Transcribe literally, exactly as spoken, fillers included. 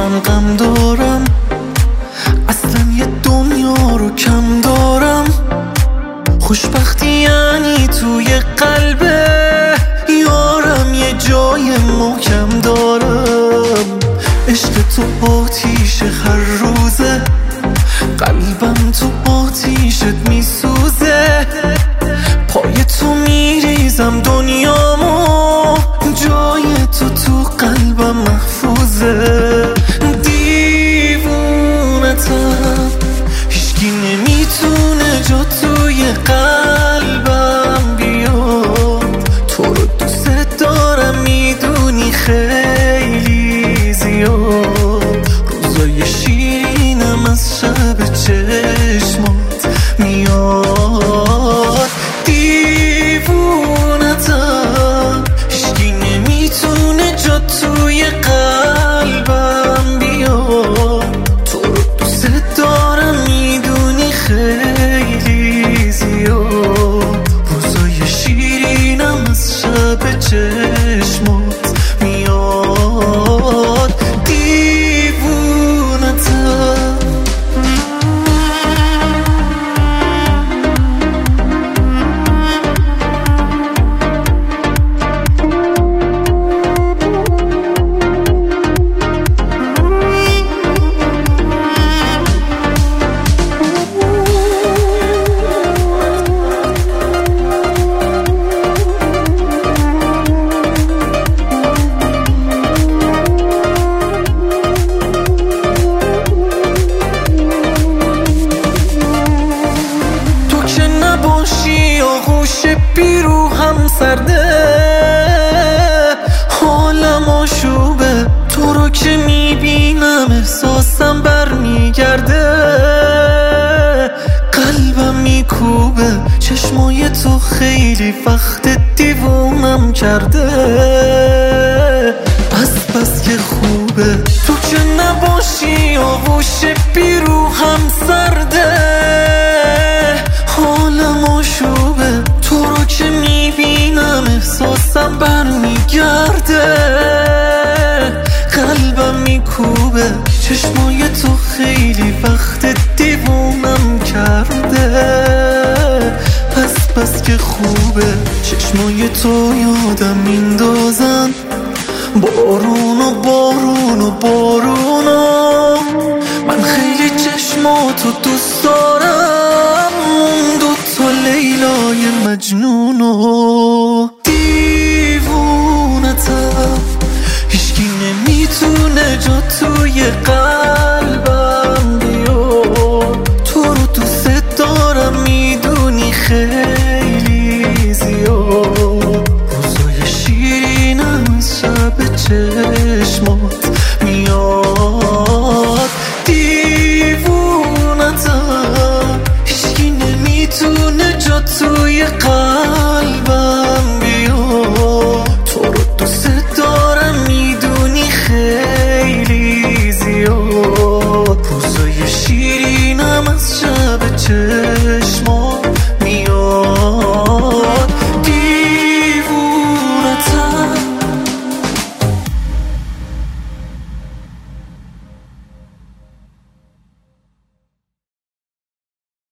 من غم دارم، اصلا یه دنیا رو کم دارم. خوشبختی یعنی توی قلبه یارم یه جای محکم دارم. عشق تو آتیش هر روزه، قلبم تو آتیشت میسوزه. پای تو میریزم دنیامو، جای تو تو قلبم محفوظه. دیوونتم، هیچکی نمیتونه جا توی قلبم بیاد. تو رو دوست دارم میدونی خیلی زیاد. روزای شیرینم از شب چشمات میاد. دیوونتم، هیچکی نمیتونه جا توی قلبم بیاد. تو رو دوست دارم میدونی خیلی زیاد. روزای شیرینم از شب چشمات میاد. دیوونتم. آغوش پیرو هم سرده، حالم آشوبه. تو رو که میبینم احساسم برمیگرده. قلبم میکوبه، چشمای تو خیلی وقت دیوونم کرده. از بس که خوبه تو که نباشی، آغوش پیرو هم سرده. حالم آشوبه، تو رو که میبینم احساسم برمیگرده. قلبم میکوبه، چشمای تو خیلی وقت دیوونم کرده. پس پس که خوبه، چشمای تو یادم میندازن. بارون و بارون و بارون و من خیلی چشماتو دوست دارم. دوتا لیلای مجنون و دیوونتم، هیچکی نمیتونه جا توی قلبم بیاد. تو رو دوست دارم میدونی خیلی زیاد. روزای شیرینم از شب چشمات